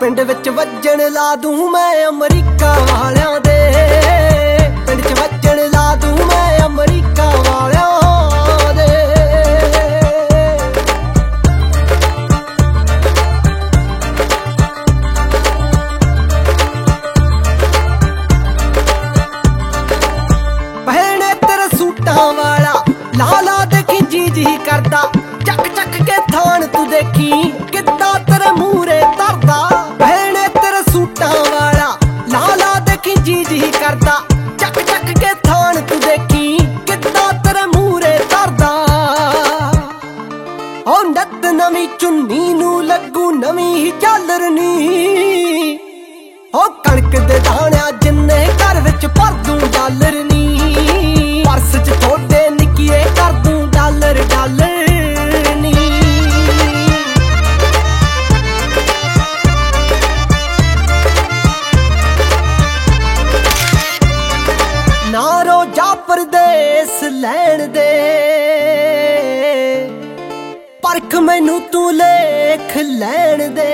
ਪਿੰਡ ਵਿੱਚ ਵੱਜਣ ਲਾ ਦੂੰ ਮੈਂ ਅਮਰੀਕਾ ਵਾਲਿਆਂ ਦੇ, ਪਿੰਡ 'ਚ ਵੱਜਣ ਲਾ ਦੂੰ ਮੈਂ ਅਮਰੀਕਾ ਵਾਲਿਆਂ ਦੇ। ਪਹਿਣੇ ਤੇਰੇ ਸੂਟਾਂ ਵਾਲਾ ਲਾਲਾ ਦੇਖੀ ਜੀ ਜੀ ਕਰਦਾ, ਚੱਕ ਚੱਕ ਕੇ ਥਾਣ ਤੂੰ ਦੇਖੀ ਕਿੱਦਾਂ ਤੇਰੇ ਮੂਹਰੇ ਧਰਦਾ। ਪਹਿਣੇ ਤੇਰੇ ਸੂਟਾਂ ਵਾਲਾ ਲਾਲਾ ਦੇਖੀ ਜੀ ਜੀ ਕਰਦਾ, ਚੱਕ ਚੱਕ ਕੇ ਥਾਣ ਤੂੰ ਦੇਖੀ ਕਿੱਦਾਂ ਤੇਰੇ ਮੂਹਰੇ ਧਰਦਾ। ਓ ਨੱਤ ਨਵੀਂ ਚੁੰਨੀ ਨੂੰ ਲੱਗੂ ਨਵੀਂ ਹੀ ਝਾਲਰਨੀ, ਓ ਕਣਕ ਦੇ ਦਾਣਿਆਂ ਜਿੰਨੇ ਘਰ ਵਿੱਚ ਭਰ ਦੂੰ ਡਾਲਰ ਨੀ, ਪਰਸ 'ਚ ਥੋੜੇ ਨਿੱਕੀਏ ਕਰ ਦੂੰ ਡਾਲਰ ਡਾਲਰ ਨੀ। ਨਾ ਰੋਜਾ ਪਰਦੇਸ ਲੈਣ ਦੇ, ਪਰਖ ਮੈਨੂੰ ਤੂੰ ਲੇਖ ਲੈਣ ਦੇ।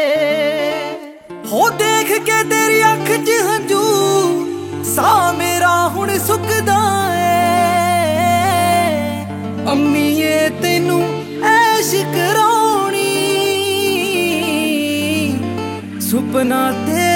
ਹੋ ਦੇਖ ਕੇ ਤੇਰੀ ਅੱਖ 'ਚ ਹੰਝੂ ਸਾਹ ਮੇਰਾ ਹੁਣ ਸੁੱਕਦਾ ਏ। ਅੰਮੀਏ ਤੈਨੂੰ ਐਸ਼ ਕਰਾਉਣੀ, ਸੁਪਨਾ ਤੇ